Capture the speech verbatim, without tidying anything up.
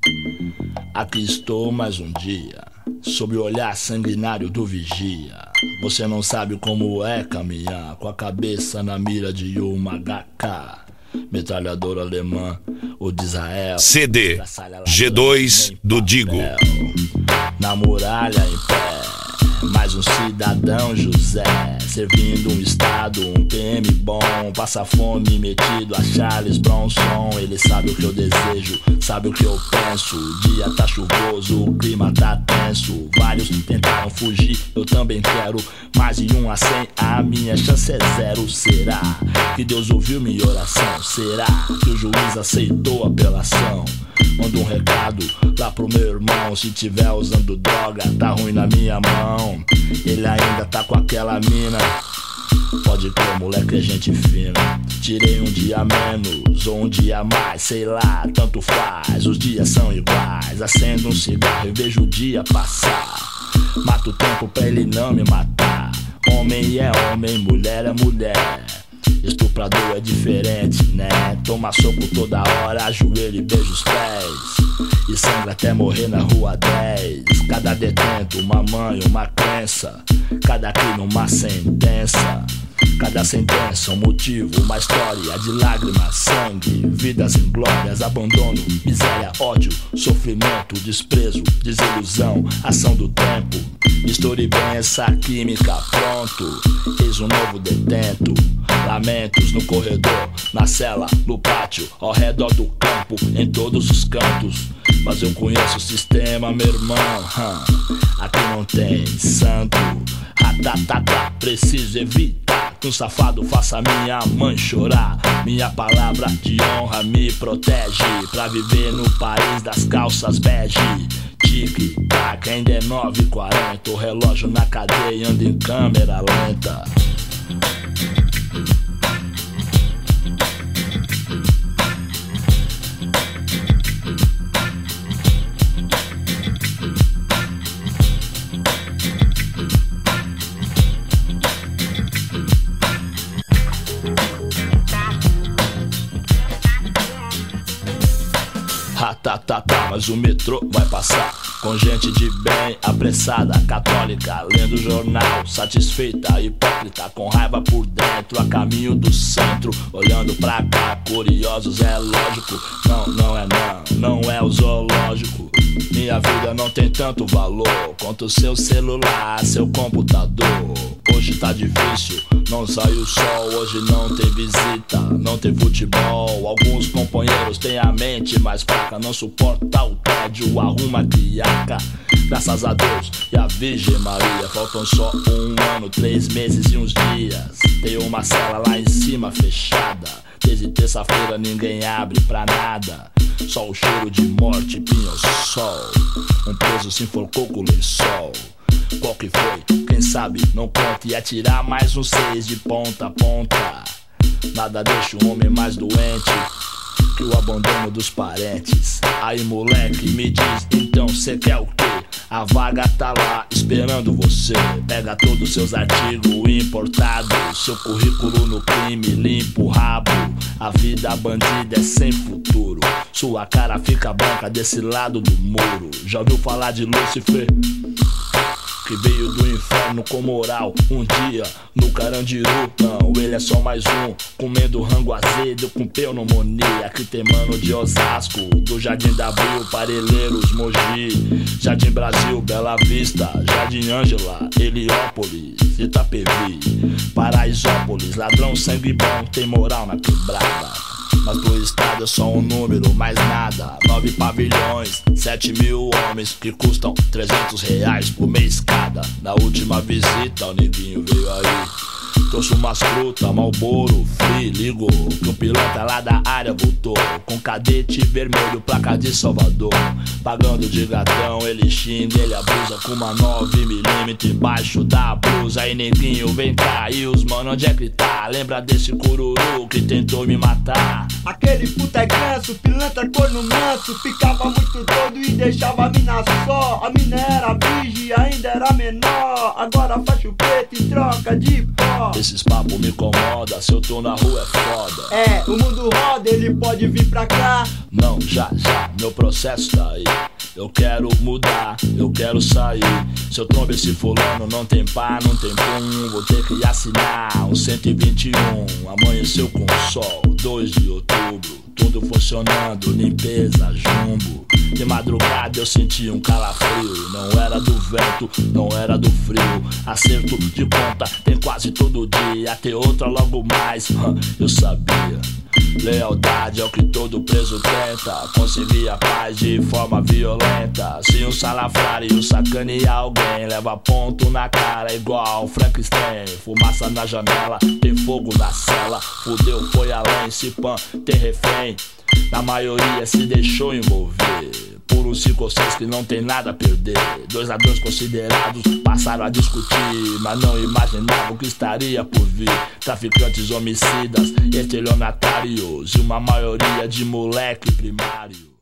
Aqui estou mais um dia, sob o olhar sanguinário do vigia. Você não sabe como é caminhar com a cabeça na mira de uma H K, metralhadora alemã ou de Israel. C D G dois do Digo. Na muralha em pé, mais um cidadão José, servindo um estado, um P M bom, passa fome metido a Charles Bronson. Ele sabe o que eu desejo, sabe o que eu penso. O dia tá chuvoso, o clima tá tenso. Vários tentaram fugir, eu também quero. Mais de um a cem, a minha chance é zero. Será que Deus ouviu minha oração? Será que o juiz aceitou a apelação? Manda um recado lá pro meu irmão. Se tiver usando droga, tá ruim na minha mão. Ele ainda tá com aquela mina. Pode crer, moleque, é gente fina. Tirei um dia menos ou um dia mais, sei lá, tanto faz. Os dias são iguais. Acendo um cigarro e vejo o dia passar. Mato o tempo pra ele não me matar. Homem é homem, mulher é mulher. Estuprador é diferente, né? Toma soco toda hora, ajoelha e beija os pés. E sangra até morrer na rua dez. Cada detento, uma mãe, uma crença. Cada crime, uma sentença. Cada sentença, um motivo, uma história de lágrimas, sangue, vidas inglórias, abandono, miséria, ódio, sofrimento, desprezo, desilusão, ação do tempo. Misture bem essa química, pronto. Eis um novo detento. Lamentos no corredor, na cela, no pátio, ao redor do campo, em todos os cantos. Mas eu conheço o sistema, meu irmão. hum. Aqui não tem santo. Ratatata, preciso evitar que um safado faça minha mãe chorar. Minha palavra de honra me protege pra viver no país das calças bege. Tic-tac, ainda é nove e quarenta. O relógio na cadeia anda em câmera lenta. Tá, tá, tá, mas o metrô vai passar com gente de bem, apressada, católica, lendo jornal, satisfeita, hipócrita, com raiva por dentro, a caminho do centro, olhando pra cá, curiosos, é lógico. Não, não é não, não é o zoológico. Minha vida não tem tanto valor quanto seu celular, seu computador. Hoje tá difícil, não sai o sol, hoje não tem visita, não tem futebol. Alguns companheiros têm a mente mais fraca, não suporta o tédio, arruma criaca. Graças a Deus e a Virgem Maria, faltam só um ano, três meses e uns dias. Tem uma cela lá em cima fechada, desde terça-feira ninguém abre pra nada. Só o cheiro de morte, pinho-sol. Um preso se enforcou com o lençol. Qual que foi? Quem sabe? Não conta. E atirar mais um seis de ponta a ponta. Nada deixa o homem mais doente que o abandono dos parentes. Aí moleque, me diz, então cê quer o quê? A vaga tá lá esperando você. Pega todos os seus artigos importados, seu currículo no crime, limpa o rabo. A vida bandida é sem futuro. Sua cara fica branca desse lado do muro. Já ouviu falar de Lúcifer? Que veio do inferno com moral. Um dia no Carandiru, não, ele é só mais um, comendo rango azedo com pneumonia. Aqui tem mano de Osasco, do Jardim da Abril, Parelheiros, Mogi, Jardim Brasil, Bela Vista, Jardim Ângela, Heliópolis, Itapevi, Paraisópolis. Ladrão sangue bom, tem moral na quebrada. Mas pro estado é só um número, mais nada. Nove pavilhões, sete mil homens que custam trezentos reais por mês cada. Na última visita o neguinho veio aí, trouxe umas frutas, Marlboro, Free, ligou que o piloto lá da área voltou com cadete vermelho, placa de Salvador. Pagando de gatão, ele xinga, ele abusa com uma nove milímetros embaixo da blusa. Aí neguinho, vem cá, e os mano, onde é que tá? Lembra desse cururu que tentou me matar? Aquele puta é ganso, pilantra corno manso, ficava muito doido e deixava a mina só. A mina era virgem, ainda era menor, agora faz o preto em troca de pó. Esses papos me incomoda, se eu tô na rua é foda. É, o mundo roda, ele pode vir pra cá. Não, já, já, meu processo tá aí. Eu quero mudar, eu quero sair. Se eu trombo esse fulano, não tem pá, não tem pum. Vou ter que assinar um cento e vinte e um. Amanheceu com sol, dois de outubro. Tudo funcionando, limpeza, jumbo. De madrugada eu senti um calafrio. Não era do vento, não era do frio. Acerto de conta tem quase todo dia. Ter outra logo mais, eu sabia. Lealdade é o que todo preso tenta. Conseguir a paz de forma violenta. Se um salafrário sacanear alguém, leva ponto na cara igual Frankenstein. Fumaça na janela, tem fogo na cela. Fudeu, foi além, se pan, tem refém. Na maioria se deixou envolver por uns cinco ou seis que não tem nada a perder. Dois ladrões considerados passaram a discutir, mas não imaginavam que estaria por vir. Traficantes homicidas, estelionatários e uma maioria de moleque primário.